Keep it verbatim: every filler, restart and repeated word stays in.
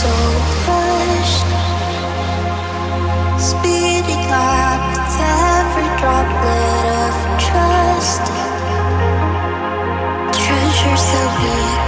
so hushed, speeding up with every droplet of trust. Treasures that we